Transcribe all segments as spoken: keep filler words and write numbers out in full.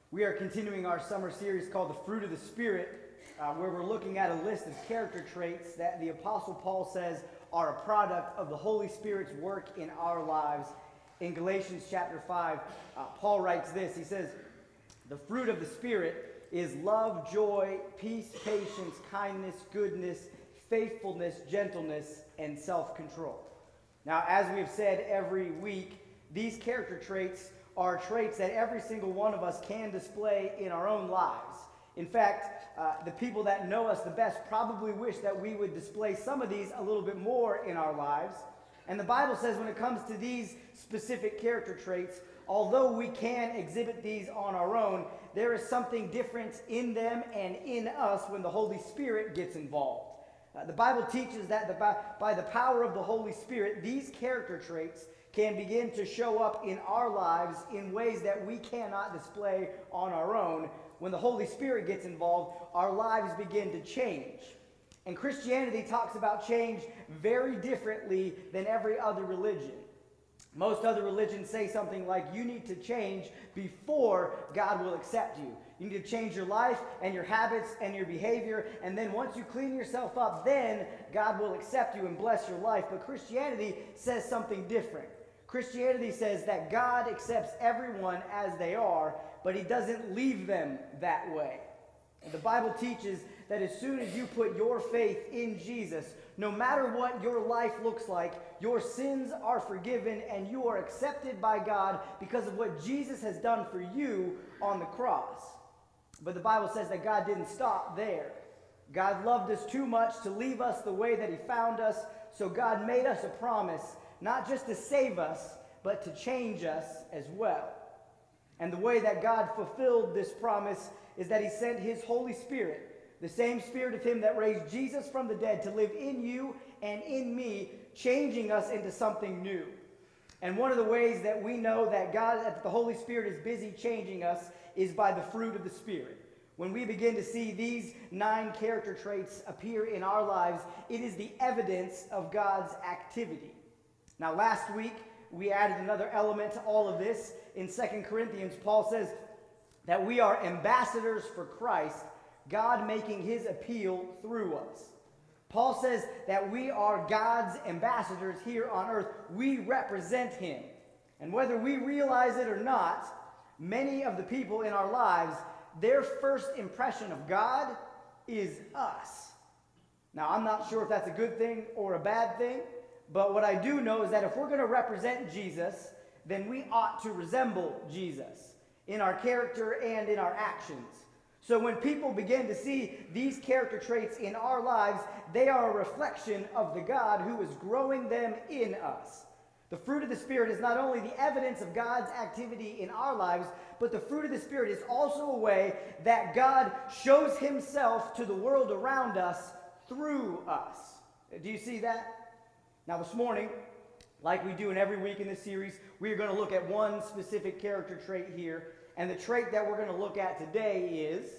We are continuing our summer series called The Fruit of the Spirit, uh, where we're looking at a list of character traits that the Apostle Paul says are a product of the Holy Spirit's work in our lives. In Galatians chapter five, uh, Paul writes this. He says, "The fruit of the Spirit is love, joy, peace, patience, kindness, goodness, faithfulness, gentleness, and self-control." Now, as we've said every week, these character traits are traits that every single one of us can display in our own lives. In fact, uh, the people that know us the best probably wish that we would display some of these a little bit more in our lives. And the Bible says when it comes to these specific character traits, although we can exhibit these on our own, there is something different in them and in us when the Holy Spirit gets involved. Uh, the Bible teaches that the, by, by the power of the Holy Spirit, these character traits can begin to show up in our lives in ways that we cannot display on our own. When the Holy Spirit gets involved, our lives begin to change. And Christianity talks about change very differently than every other religion. Most other religions say something like, you need to change before God will accept you. You need to change your life and your habits and your behavior, and then once you clean yourself up, then God will accept you and bless your life. But Christianity says something different. Christianity says that God accepts everyone as they are, but he doesn't leave them that way. And the Bible teaches that as soon as you put your faith in Jesus, no matter what your life looks like, your sins are forgiven and you are accepted by God because of what Jesus has done for you on the cross. But the Bible says that God didn't stop there. God loved us too much to leave us the way that he found us, so God made us a promise, not just to save us, but to change us as well. And the way that God fulfilled this promise is that he sent his Holy Spirit, the same Spirit of him that raised Jesus from the dead, to live in you and in me, changing us into something new. And one of the ways that we know that God, that the Holy Spirit is busy changing us is by the fruit of the Spirit. When we begin to see these nine character traits appear in our lives, it is the evidence of God's activity. Now, last week, we added another element to all of this. In Second Corinthians, Paul says that we are ambassadors for Christ, God making his appeal through us. Paul says that we are God's ambassadors here on earth. We represent him. And whether we realize it or not, many of the people in our lives, their first impression of God is us. Now, I'm not sure if that's a good thing or a bad thing, but what I do know is that if we're going to represent Jesus, then we ought to resemble Jesus in our character and in our actions. So when people begin to see these character traits in our lives, they are a reflection of the God who is growing them in us. The fruit of the Spirit is not only the evidence of God's activity in our lives, but the fruit of the Spirit is also a way that God shows himself to the world around us through us. Do you see that? Now this morning, like we do in every week in this series, we are going to look at one specific character trait here. And the trait that we're going to look at today is,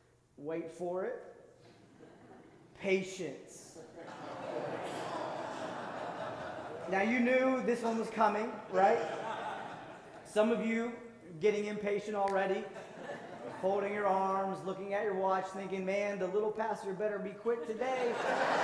wait for it, patience. Now you knew this one was coming, right? Some of you getting impatient already, folding your arms, looking at your watch, thinking, man, the little pastor better be quick today.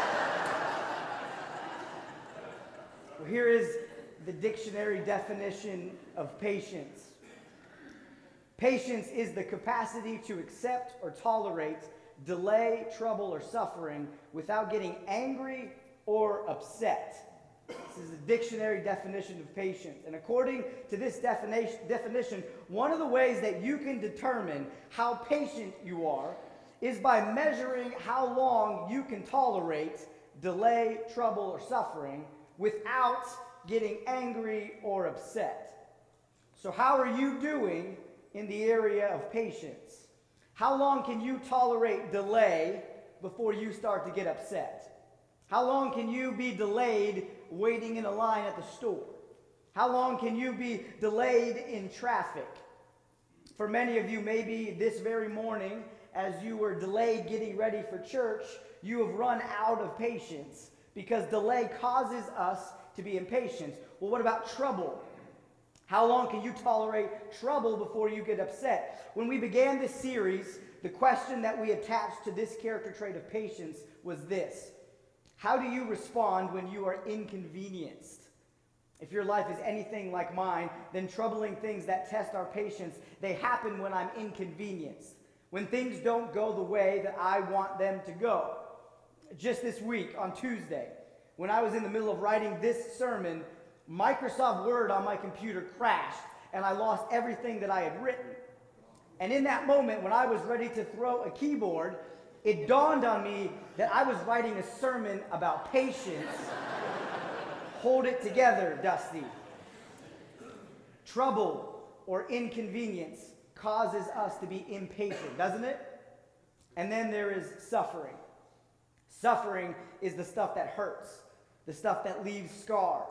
Well, here is the dictionary definition of patience. Patience is the capacity to accept or tolerate delay, trouble, or suffering without getting angry or upset. This is a dictionary definition of patience. And according to this definition, definition, one of the ways that you can determine how patient you are is by measuring how long you can tolerate delay, trouble, or suffering without getting angry or upset. So how are you doing in the area of patience? How long can you tolerate delay before you start to get upset? How long can you be delayed waiting in a line at the store? How long can you be delayed in traffic? For many of you, maybe this very morning, as you were delayed getting ready for church, you have run out of patience because delay causes us to be impatient. Well, what about trouble? How long can you tolerate trouble before you get upset? When we began this series, the question that we attached to this character trait of patience was this: how do you respond when you are inconvenienced? If your life is anything like mine, then troubling things that test our patience, they happen when I'm inconvenienced, when things don't go the way that I want them to go. Just this week, on Tuesday, when I was in the middle of writing this sermon, Microsoft Word on my computer crashed, and I lost everything that I had written. And in that moment, when I was ready to throw a keyboard, it dawned on me that I was writing a sermon about patience. Hold it together, Dusty. Trouble or inconvenience causes us to be impatient, doesn't it? And then there is suffering. Suffering is the stuff that hurts, the stuff that leaves scars.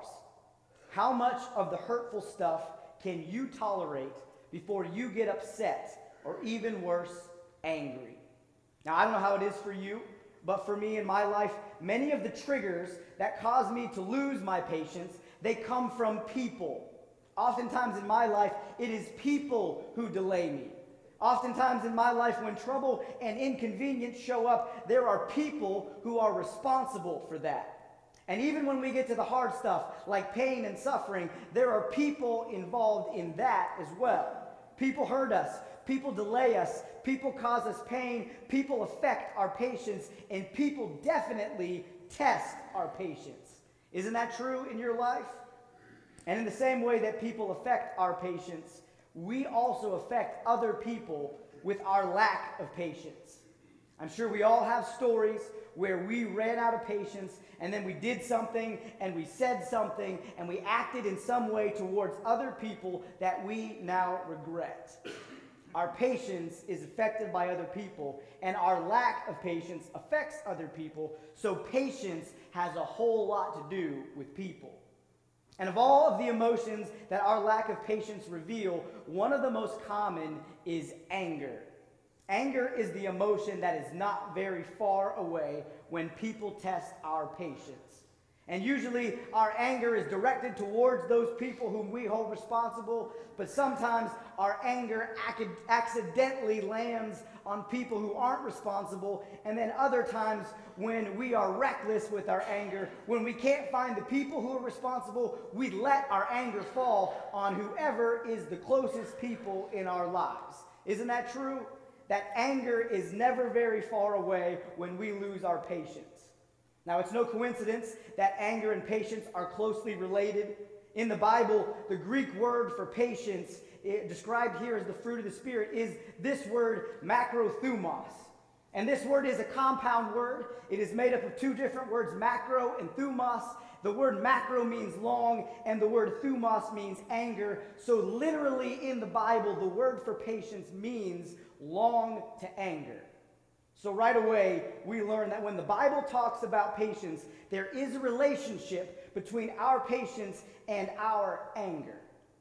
How much of the hurtful stuff can you tolerate before you get upset, or even worse, angry? Now, I don't know how it is for you, but for me in my life, many of the triggers that cause me to lose my patience, they come from people. Oftentimes in my life, it is people who delay me. Oftentimes in my life, when trouble and inconvenience show up, there are people who are responsible for that. And even when we get to the hard stuff, like pain and suffering, there are people involved in that as well. People hurt us. People delay us. People cause us pain. People affect our patience. And people definitely test our patience. Isn't that true in your life? And in the same way that people affect our patience, we also affect other people with our lack of patience. I'm sure we all have stories where we ran out of patience, and then we did something, and we said something, and we acted in some way towards other people that we now regret. Our patience is affected by other people, and our lack of patience affects other people, so patience has a whole lot to do with people. And of all of the emotions that our lack of patience reveal, one of the most common is anger. Anger is the emotion that is not very far away when people test our patience. And usually our anger is directed towards those people whom we hold responsible, but sometimes our anger ac- accidentally lands on people who aren't responsible, and then other times when we are reckless with our anger, when we can't find the people who are responsible, we let our anger fall on whoever is the closest people in our lives. Isn't that true? That anger is never very far away when we lose our patience. Now, it's no coincidence that anger and patience are closely related. In the Bible, the Greek word for patience, it, described here as the fruit of the Spirit, is this word macrothumos. And this word is a compound word. It is made up of two different words, macro and thumos. The word macro means long, and the word thumos means anger. So literally in the Bible, the word for patience means long to anger. So right away, we learn that when the Bible talks about patience, there is a relationship between our patience and our anger.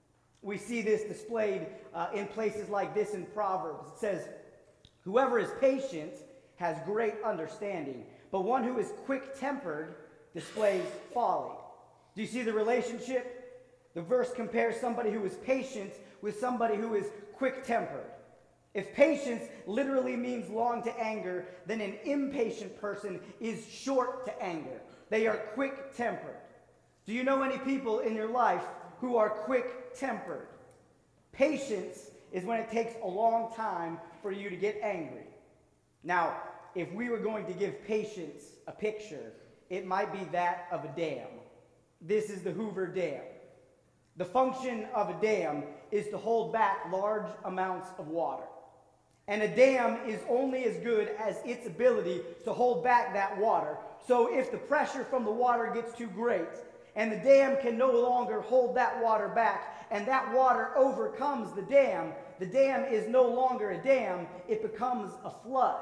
We see this displayed uh, in places like this in Proverbs. It says, "Whoever is patient has great understanding, but one who is quick-tempered displays folly." Do you see the relationship? The verse compares somebody who is patient with somebody who is quick-tempered. If patience literally means long to anger, then an impatient person is short to anger. They are quick-tempered. Do you know any people in your life who are quick-tempered? Patience is when it takes a long time for you to get angry. Now, if we were going to give patience a picture, it might be that of a dam. This is the Hoover Dam. The function of a dam is to hold back large amounts of water. And a dam is only as good as its ability to hold back that water. So if the pressure from the water gets too great, and the dam can no longer hold that water back, and that water overcomes the dam, the dam is no longer a dam, it becomes a flood.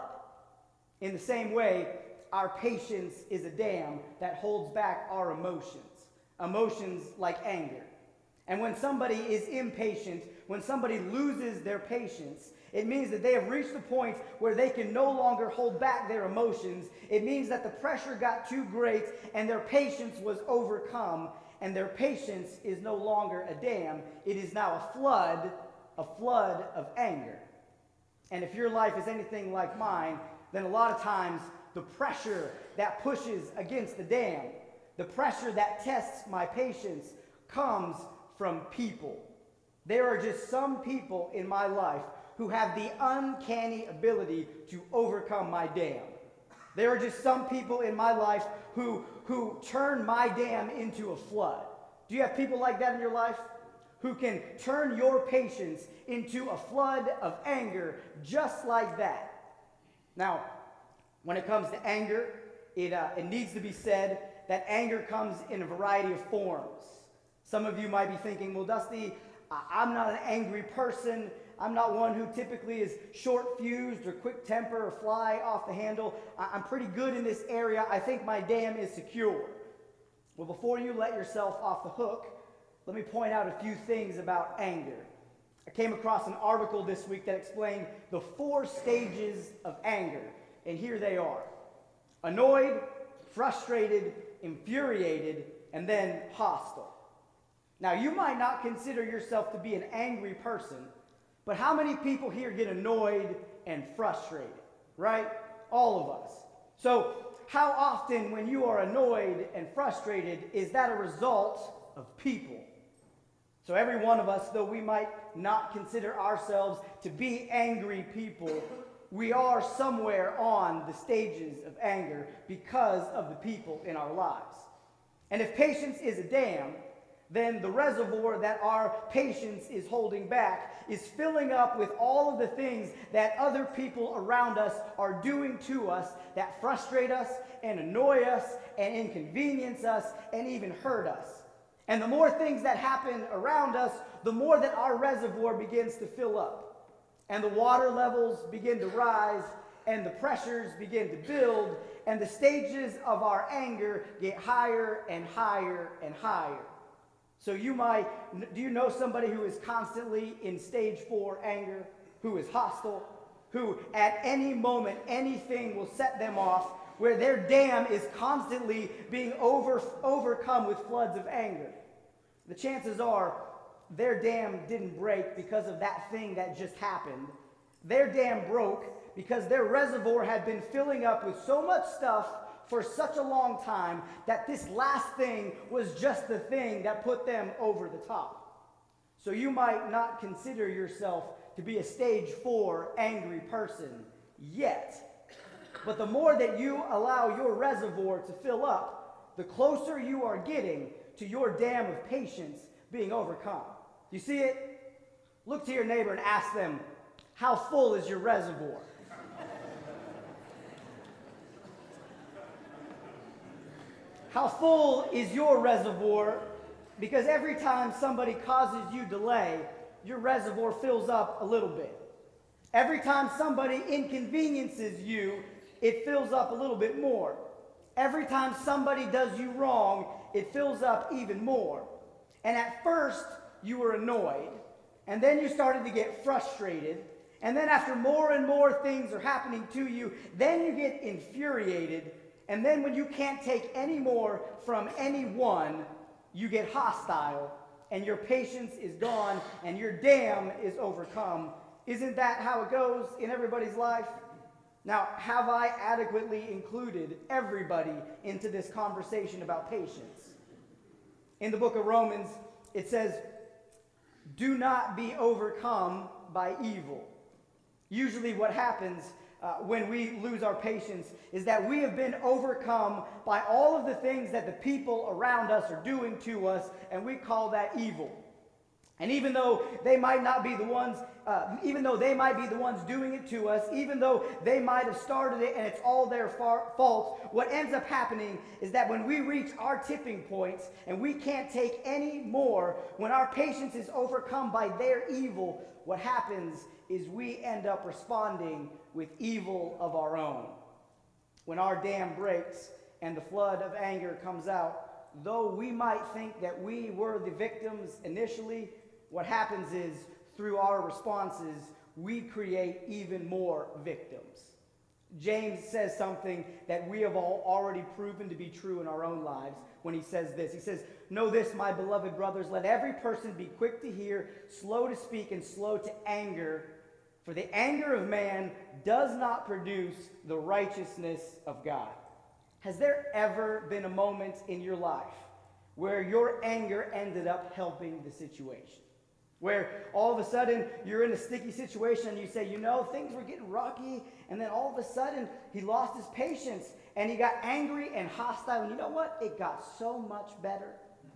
In the same way, our patience is a dam that holds back our emotions, emotions like anger. And when somebody is impatient, when somebody loses their patience, it means that they have reached the point where they can no longer hold back their emotions. It means that the pressure got too great and their patience was overcome. and their patience is no longer a dam. It is now a flood, a flood of anger. And if your life is anything like mine, then a lot of times the pressure that pushes against the dam, the pressure that tests my patience, comes from people. There are just some people in my life who have the uncanny ability to overcome my dam. There are just some people in my life who, who turn my dam into a flood. Do you have people like that in your life? Who can turn your patience into a flood of anger just like that? Now, when it comes to anger, it, uh, it needs to be said that anger comes in a variety of forms. Some of you might be thinking, well, Dusty, I'm not an angry person. I'm not one who typically is short-fused or quick-tempered or fly off the handle. I'm pretty good in this area. I think my dam is secure. Well, before you let yourself off the hook, let me point out a few things about anger. I came across an article this week that explained the four stages of anger, and here they are: annoyed, frustrated, infuriated, and then hostile. Now, you might not consider yourself to be an angry person, but how many people here get annoyed and frustrated, right? All of us. So, how often when you are annoyed and frustrated, is that a result of people? So every one of us, though we might not consider ourselves to be angry people, we are somewhere on the stages of anger because of the people in our lives. And if patience is a dam, then the reservoir that our patience is holding back is filling up with all of the things that other people around us are doing to us that frustrate us and annoy us and inconvenience us and even hurt us. And the more things that happen around us, the more that our reservoir begins to fill up. And the water levels begin to rise, and the pressures begin to build, and the stages of our anger get higher and higher and higher. So you might, do you know somebody who is constantly in stage four anger, who is hostile, who at any moment, anything will set them off, where their dam is constantly being over, overcome with floods of anger? The chances are their dam didn't break because of that thing that just happened. Their dam broke because their reservoir had been filling up with so much stuff for such a long time that this last thing was just the thing that put them over the top. So you might not consider yourself to be a stage four angry person yet. But the more that you allow your reservoir to fill up, the closer you are getting to your dam of patience being overcome. You see it? Look to your neighbor and ask them, how full is your reservoir? How full is your reservoir? Because every time somebody causes you delay, your reservoir fills up a little bit. Every time somebody inconveniences you, it fills up a little bit more. Every time somebody does you wrong, it fills up even more. And at first, you were annoyed, and then you started to get frustrated, and then after more and more things are happening to you, then you get infuriated, and then when you can't take any more from anyone, you get hostile, and your patience is gone, and your dam is overcome. Isn't that how it goes in everybody's life? Now, have I adequately included everybody into this conversation about patience? In the book of Romans, it says, do not be overcome by evil. Usually what happens uh, when we lose our patience is that we have been overcome by all of the things that the people around us are doing to us, and we call that evil. And even though they might not be the ones, uh, even though they might be the ones doing it to us, even though they might have started it and it's all their far- fault, what ends up happening is that when we reach our tipping points and we can't take any more, when our patience is overcome by their evil, what happens is we end up responding with evil of our own. When our dam breaks and the flood of anger comes out, though we might think that we were the victims initially, what happens is, through our responses, we create even more victims. James says something that we have all already proven to be true in our own lives when he says this. He says, "Know this, my beloved brothers, let every person be quick to hear, slow to speak, and slow to anger. For the anger of man does not produce the righteousness of God." Has there ever been a moment in your life where your anger ended up helping the situation? Where all of a sudden you're in a sticky situation and you say, you know, things were getting rocky, and then all of a sudden he lost his patience and he got angry and hostile, and you know what? It got so much better.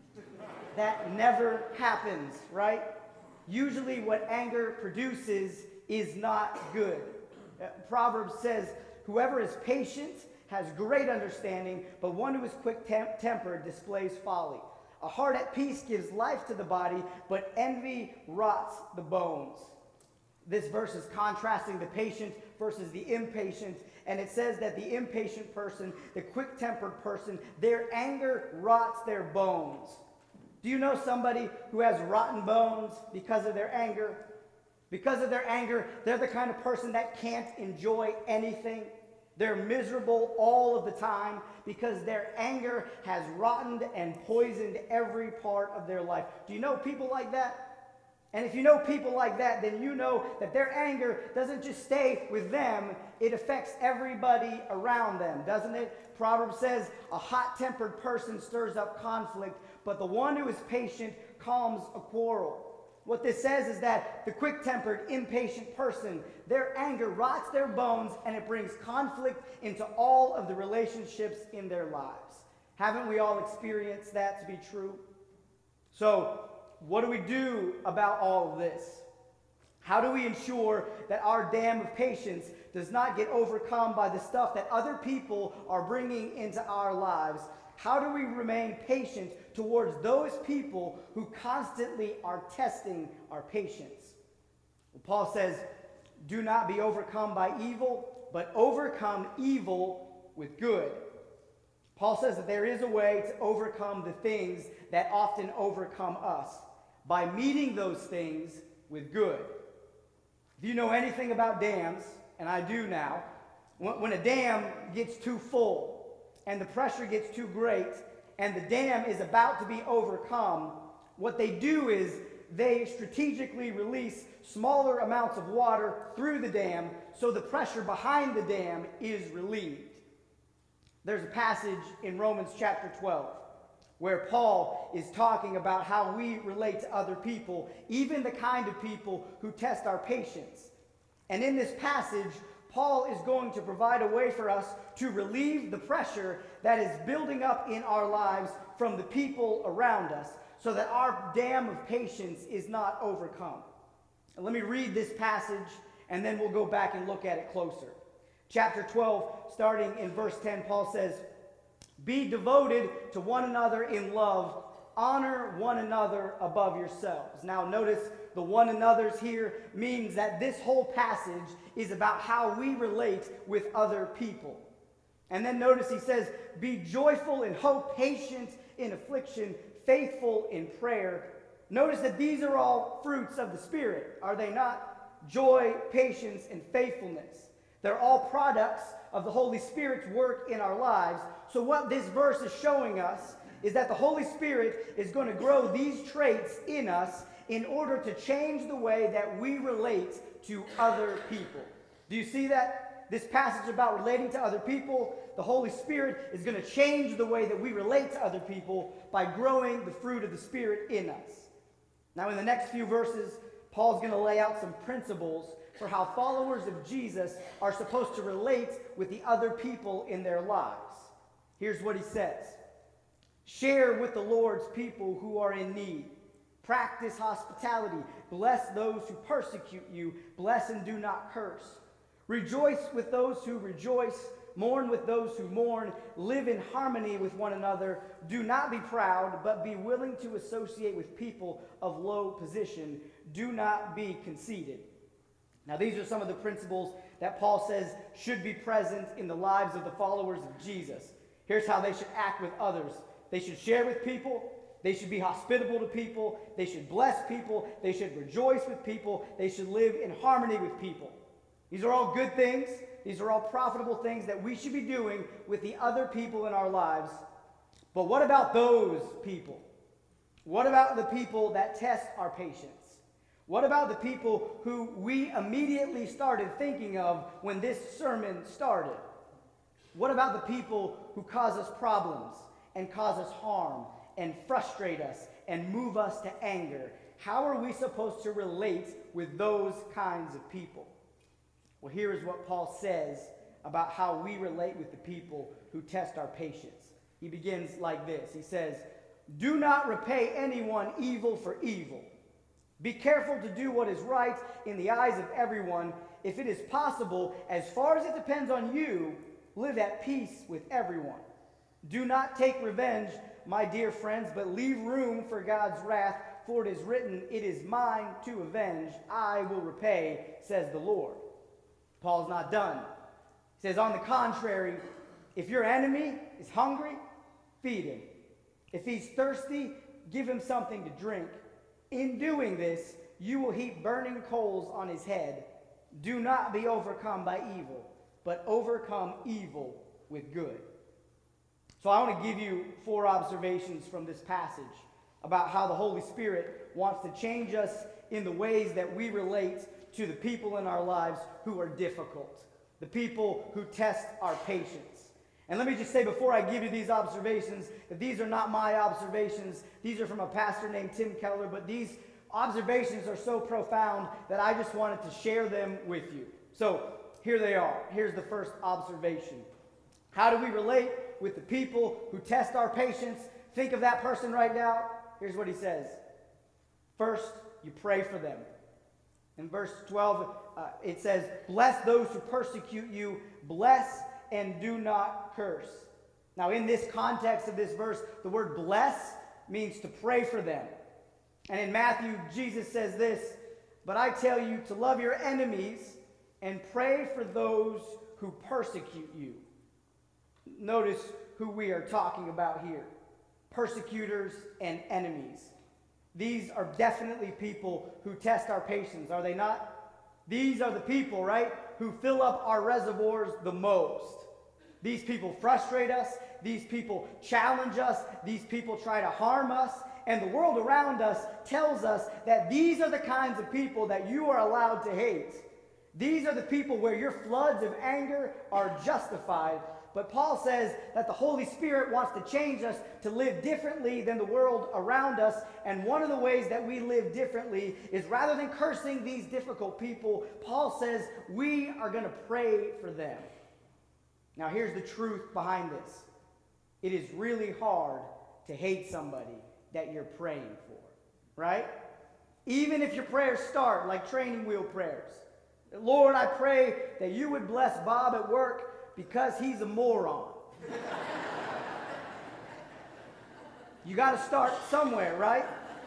That never happens, right? Usually what anger produces is not good. Uh, Proverbs says, "Whoever is patient has great understanding, but one who is quick-tempered displays folly. A heart at peace gives life to the body, but envy rots the bones." This verse is contrasting the patient versus the impatient, and it says that the impatient person, the quick-tempered person, their anger rots their bones. Do you know somebody who has rotten bones because of their anger? Because of their anger, they're the kind of person that can't enjoy anything. They're miserable all of the time because their anger has rotted and poisoned every part of their life. Do you know people like that? And if you know people like that, then you know that their anger doesn't just stay with them, it affects everybody around them, doesn't it? Proverbs says, "A hot-tempered person stirs up conflict, but the one who is patient calms a quarrel." What this says is that the quick-tempered, impatient person, their anger rots their bones, and it brings conflict into all of the relationships in their lives. Haven't we all experienced that to be true? So, what do we do about all of this? How do we ensure that our dam of patience does not get overcome by the stuff that other people are bringing into our lives? How do we remain patient towards those people who constantly are testing our patience? Well, Paul says, "Do not be overcome by evil, but overcome evil with good." Paul says that there is a way to overcome the things that often overcome us by meeting those things with good. If you know anything about dams, and I do now, when a dam gets too full and the pressure gets too great and the dam is about to be overcome, what they do is they strategically release smaller amounts of water through the dam so the pressure behind the dam is relieved. There's a passage in Romans chapter twelve where Paul is talking about how we relate to other people, even the kind of people who test our patience. And in this passage, Paul is going to provide a way for us to relieve the pressure that is building up in our lives from the people around us so that our dam of patience is not overcome. And let me read this passage, and then we'll go back and look at it closer. Chapter twelve, starting in verse ten, Paul says, "Be devoted to one another in love. Honor one another above yourselves." Now notice the one another's here means that this whole passage is about how we relate with other people. And then notice he says, "Be joyful in hope, patient in affliction, faithful in prayer." Notice that these are all fruits of the Spirit, are they not? Joy, patience, and faithfulness. They're all products of the Holy Spirit's work in our lives. So what this verse is showing us is that the Holy Spirit is going to grow these traits in us in order to change the way that we relate to other people. Do you see that? This passage about relating to other people, the Holy Spirit is going to change the way that we relate to other people by growing the fruit of the Spirit in us. Now in the next few verses, Paul's going to lay out some principles for how followers of Jesus are supposed to relate with the other people in their lives. Here's what he says. "Share with the Lord's people who are in need. Practice hospitality. Bless those who persecute you. Bless and do not curse. Rejoice with those who rejoice. Mourn with those who mourn. Live in harmony with one another. Do not be proud, but be willing to associate with people of low position. Do not be conceited." Now these are some of the principles that Paul says should be present in the lives of the followers of Jesus. Here's how they should act with others. They should share with people. They should be hospitable to people. They should bless people. They should rejoice with people. They should live in harmony with people. These are all good things. These are all profitable things that we should be doing with the other people in our lives. But what about those people? What about the people that test our patience? What about the people who we immediately started thinking of when this sermon started? What about the people who cause us problems and cause us harm and frustrate us and move us to anger? How are we supposed to relate with those kinds of people? Well, here is what Paul says about how we relate with the people who test our patience. He begins like this. He says, "Do not repay anyone evil for evil. Be careful to do what is right in the eyes of everyone. If it is possible, as far as it depends on you, live at peace with everyone. Do not take revenge, my dear friends, but leave room for God's wrath, for it is written, 'It is mine to avenge, I will repay,' says the Lord." Paul's not done. He says, on the contrary, if your enemy is hungry, feed him. If he's thirsty, give him something to drink. In doing this, you will heap burning coals on his head. Do not be overcome by evil, but overcome evil with good. So I want to give you four observations from this passage about how the Holy Spirit wants to change us in the ways that we relate to the people in our lives who are difficult, the people who test our patience. And let me just say before I give you these observations, that these are not my observations. These are from a pastor named Tim Keller, but these observations are so profound that I just wanted to share them with you. So here they are. Here's the first observation. How do we relate with the people who test our patience? Think of that person right now. Here's what he says. First, you pray for them. In verse twelve, uh, it says, "Bless those who persecute you. Bless and do not curse." Now, in this context of this verse, the word bless means to pray for them. And in Matthew, Jesus says this, "But I tell you to love your enemies and pray for those who persecute you." Notice who we are talking about here. Persecutors and enemies. These are definitely people who test our patience, are they not? These are the people, right, who fill up our reservoirs the most. These people frustrate us. These people challenge us. These people try to harm us. And the world around us tells us that these are the kinds of people that you are allowed to hate. These are the people where your floods of anger are justified. But Paul says that the Holy Spirit wants to change us to live differently than the world around us. And one of the ways that we live differently is rather than cursing these difficult people, Paul says we are going to pray for them. Now here's the truth behind this. It is really hard to hate somebody that you're praying for, right? Even if your prayers start like training wheel prayers. Lord, I pray that you would bless Bob at work because he's a moron. You got to start somewhere, right?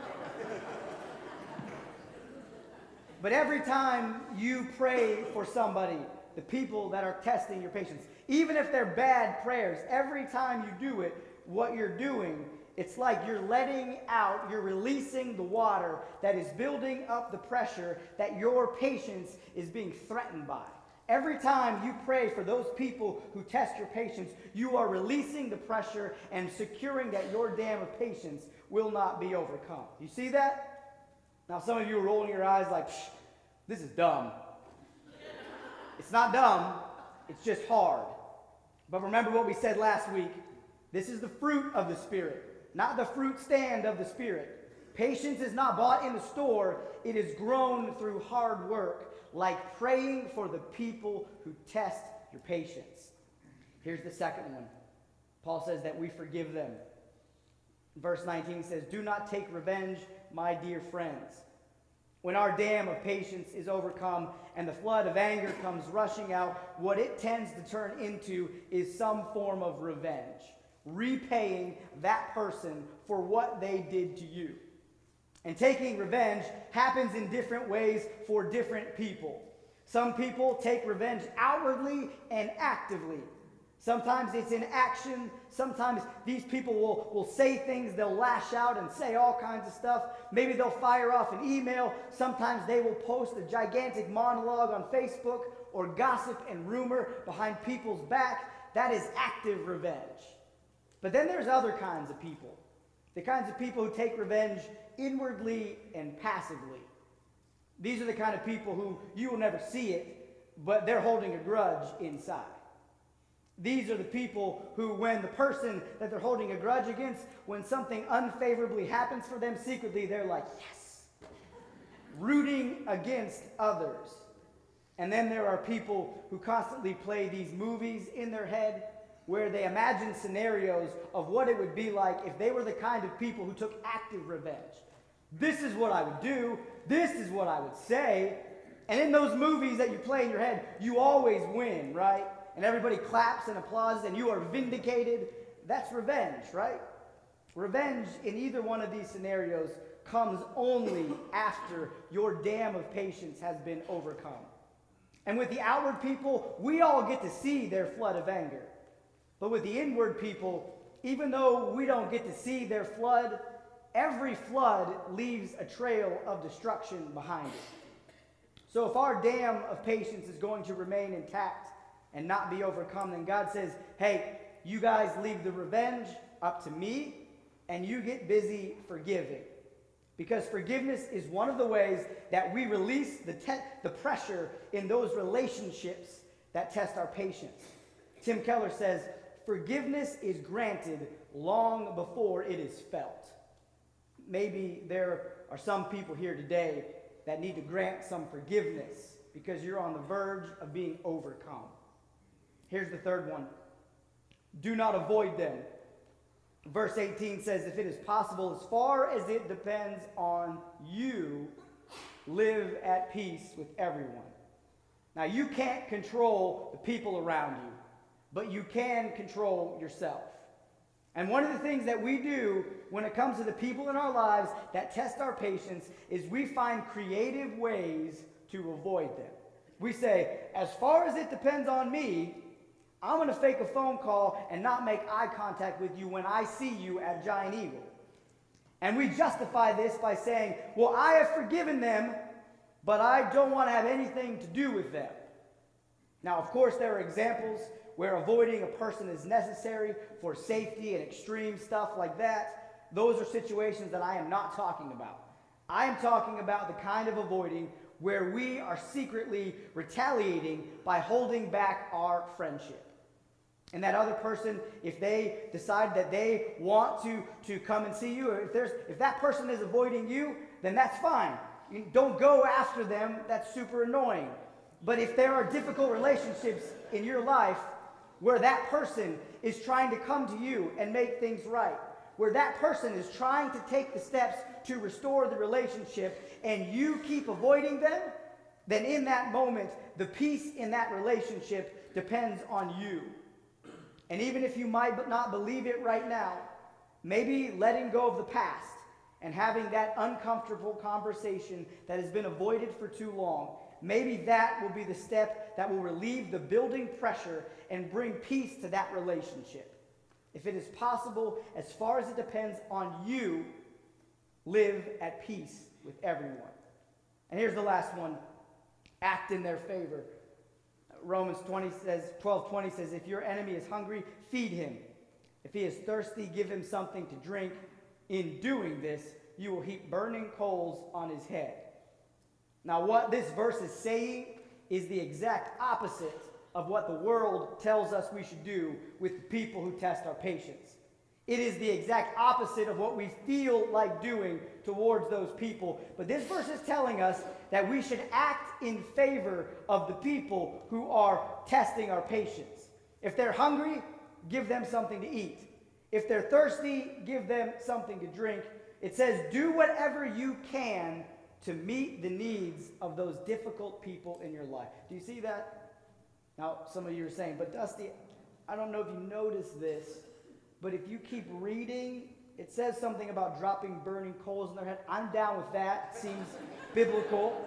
But every time you pray for somebody, the people that are testing your patience, even if they're bad prayers, every time you do it, what you're doing, it's like you're letting out, you're releasing the water that is building up the pressure that your patience is being threatened by. Every time you pray for those people who test your patience, you are releasing the pressure and securing that your dam of patience will not be overcome. You see that? Now some of you are rolling your eyes like, Psh, this is dumb. It's not dumb, it's just hard. But remember what we said last week. This is the fruit of the Spirit, not the fruit stand of the Spirit. Patience is not bought in the store, it is grown through hard work, like praying for the people who test your patience. Here's the second one. Paul says that we forgive them. Verse nineteen, he says, "Do not take revenge, my dear friends." When our dam of patience is overcome and the flood of anger comes rushing out, what it tends to turn into is some form of revenge, repaying that person for what they did to you. And taking revenge happens in different ways for different people. Some people take revenge outwardly and actively. Sometimes it's in action. Sometimes these people will, will say things. They'll lash out and say all kinds of stuff. Maybe they'll fire off an email. Sometimes they will post a gigantic monologue on Facebook or gossip and rumor behind people's back, that is active revenge. But then there's other kinds of people. The kinds of people who take revenge inwardly and passively. These are the kind of people who you will never see it, but they're holding a grudge inside. These are the people who, when the person that they're holding a grudge against, when something unfavorably happens for them secretly, they're like, yes, rooting against others. And then there are people who constantly play these movies in their head where they imagine scenarios of what it would be like if they were the kind of people who took active revenge. This is what I would do. This is what I would say. And in those movies that you play in your head, you always win, right? And everybody claps and applauds and you are vindicated. That's revenge, right? Revenge in either one of these scenarios comes only after your dam of patience has been overcome. And with the outward people, we all get to see their flood of anger. But with the inward people, even though we don't get to see their flood, every flood leaves a trail of destruction behind it. So if our dam of patience is going to remain intact and not be overcome, then God says, hey, you guys leave the revenge up to me, and you get busy forgiving. Because forgiveness is one of the ways that we release the, te- the pressure in those relationships that test our patience. Tim Keller says, forgiveness is granted long before it is felt. Maybe there are some people here today that need to grant some forgiveness because you're on the verge of being overcome. Here's the third one. Do not avoid them. Verse eighteen says, if it is possible, as far as it depends on you, live at peace with everyone. Now, you can't control the people around you, but you can control yourself. And one of the things that we do when it comes to the people in our lives that test our patience is we find creative ways to avoid them. We say, as far as it depends on me, I'm going to fake a phone call and not make eye contact with you when I see you at Giant Eagle. And we justify this by saying, well, I have forgiven them, but I don't want to have anything to do with them. Now, of course, there are examples where avoiding a person is necessary for safety and extreme stuff like that. Those are situations that I am not talking about. I am talking about the kind of avoiding where we are secretly retaliating by holding back our friendship. And that other person, if they decide that they want to, to come and see you, or if, there's, if that person is avoiding you, then that's fine. You don't go after them. That's super annoying. But if there are difficult relationships in your life where that person is trying to come to you and make things right, where that person is trying to take the steps to restore the relationship and you keep avoiding them, then in that moment, the peace in that relationship depends on you. And even if you might not believe it right now, maybe letting go of the past and having that uncomfortable conversation that has been avoided for too long, maybe that will be the step that will relieve the building pressure and bring peace to that relationship. If it is possible, as far as it depends on you, live at peace with everyone. And here's the last one. Act in their favor. Romans twenty says, twelve twenty says, if your enemy is hungry, feed him. If he is thirsty, give him something to drink. In doing this, you will heap burning coals on his head. Now, what this verse is saying is the exact opposite of what the world tells us we should do with the people who test our patience. It is the exact opposite of what we feel like doing towards those people. But this verse is telling us that we should act in favor of the people who are testing our patience. If they're hungry, give them something to eat. If they're thirsty, give them something to drink. It says, do whatever you can to meet the needs of those difficult people in your life. Do you see that? Now, some of you are saying, but Dusty, I don't know if you noticed this, but if you keep reading, it says something about dropping burning coals in their head. I'm down with that. It seems biblical.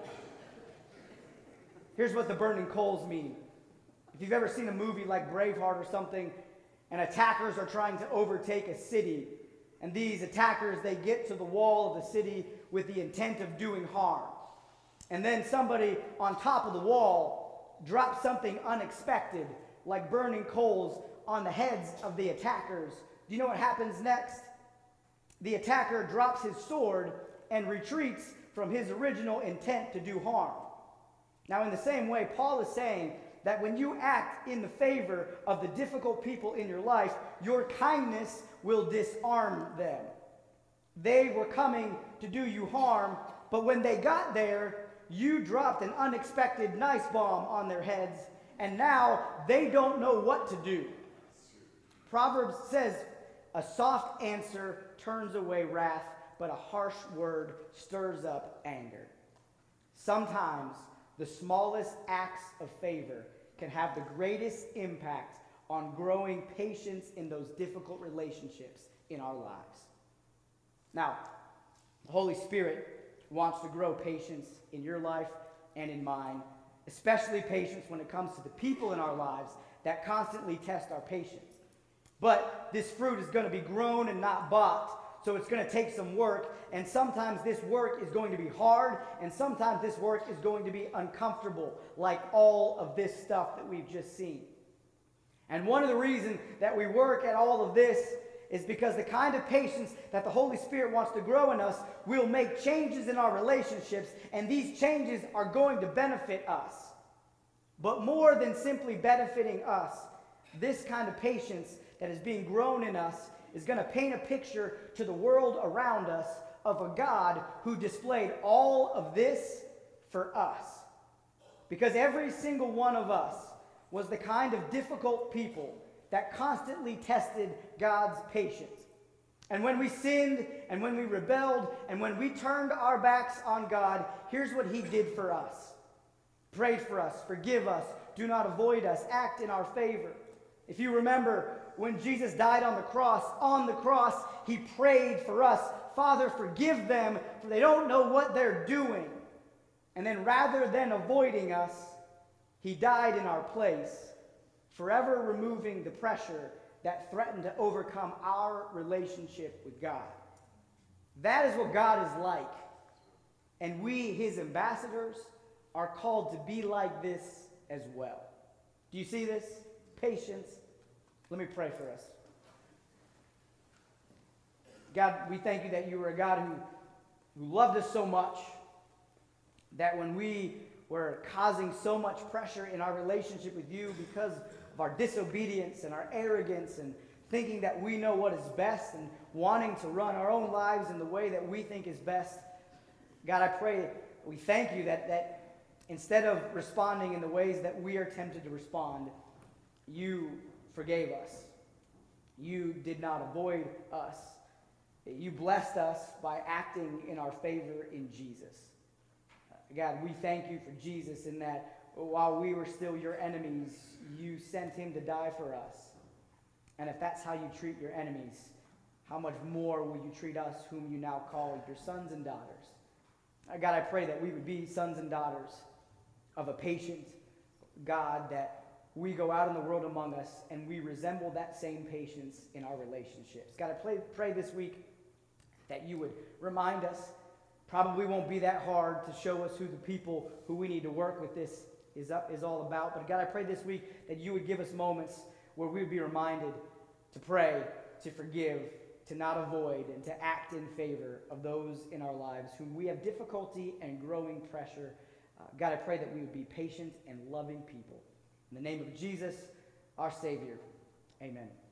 Here's what the burning coals mean. If you've ever seen a movie like Braveheart or something, and attackers are trying to overtake a city, and these attackers, they get to the wall of the city with the intent of doing harm. And then somebody on top of the wall drop something unexpected, like burning coals on the heads of the attackers, do you know what happens next? The attacker drops his sword and retreats from his original intent to do harm. Now, in the same way, Paul is saying that when you act in the favor of the difficult people in your life, your kindness will disarm them. They were coming to do you harm, but when they got there, you dropped an unexpected nice bomb on their heads, and now they don't know what to do. Proverbs says, a soft answer turns away wrath, but a harsh word stirs up anger. Sometimes the smallest acts of favor can have the greatest impact on growing patience in those difficult relationships in our lives. Now, the Holy Spirit wants to grow patience in your life and in mine, especially patience when it comes to the people in our lives that constantly test our patience. But this fruit is going to be grown and not bought. So it's going to take some work, and sometimes this work is going to be hard, and sometimes this work is going to be uncomfortable, like all of this stuff that we've just seen. And one of the reasons that we work at all of this is because the kind of patience that the Holy Spirit wants to grow in us will make changes in our relationships, and these changes are going to benefit us. But more than simply benefiting us, this kind of patience that is being grown in us is going to paint a picture to the world around us of a God who displayed all of this for us. Because every single one of us was the kind of difficult people that constantly tested God's patience. And when we sinned, and when we rebelled, and when we turned our backs on God, here's what he did for us. Prayed for us, forgive us, do not avoid us, act in our favor. If you remember, when Jesus died on the cross, on the cross, he prayed for us, Father, forgive them, for they don't know what they're doing. And then rather than avoiding us, he died in our place, forever removing the pressure that threatened to overcome our relationship with God. That is what God is like. And we, his ambassadors, are called to be like this as well. Do you see this? Patience. Let me pray for us. God, we thank you that you are a God who, who loved us so much that when we were causing so much pressure in our relationship with you because of our disobedience and our arrogance and thinking that we know what is best and wanting to run our own lives in the way that we think is best, God, I pray, we thank you that, that instead of responding in the ways that we are tempted to respond, you forgave us. You did not avoid us. You blessed us by acting in our favor in Jesus. Uh, God, we thank you for Jesus in that while we were still your enemies, you sent him to die for us. And if that's how you treat your enemies, how much more will you treat us whom you now call your sons and daughters? Uh, God, I pray that we would be sons and daughters of a patient God, that we go out in the world among us and we resemble that same patience in our relationships. God, I pray, pray this week that you would remind us. Probably won't be that hard to show us who the people who we need to work with this is, up, is all about. But God, I pray this week that you would give us moments where we would be reminded to pray, to forgive, to not avoid, and to act in favor of those in our lives whom we have difficulty and growing pressure. Uh, God, I pray that we would be patient and loving people. In the name of Jesus, our Savior, amen.